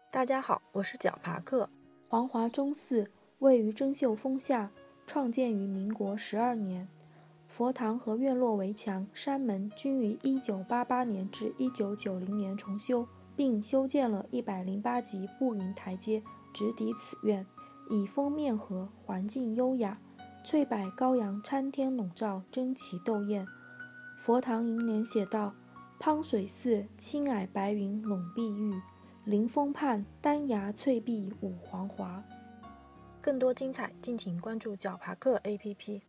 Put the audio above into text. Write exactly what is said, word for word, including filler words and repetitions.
大家好，我是绞爬客。 黄华钟寺位于征秀峰下，创建于民国十二年。佛堂和院落围墙、山门均于一九八八年至一九九零年重修，并修建了一百零八级步云台阶，直抵此院，以峰面和，环境优雅，翠柏高杨参天笼罩，争奇斗艳。佛堂楹联写道：滂水寺青霭白云笼碧玉，临峰畔丹崖翠壁舞黄华。 更多精彩，敬请关注绞爬客 A P P。